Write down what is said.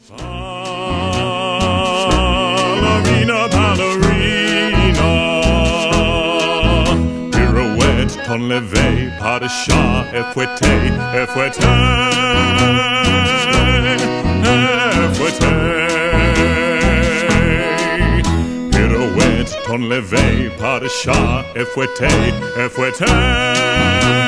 Ballerina, ballerina, pirouette, ton levé, pas de chat, effouetté, effouetté, effouetté. Pirouette, ton levé, pas de chat, effouetté, effouetté.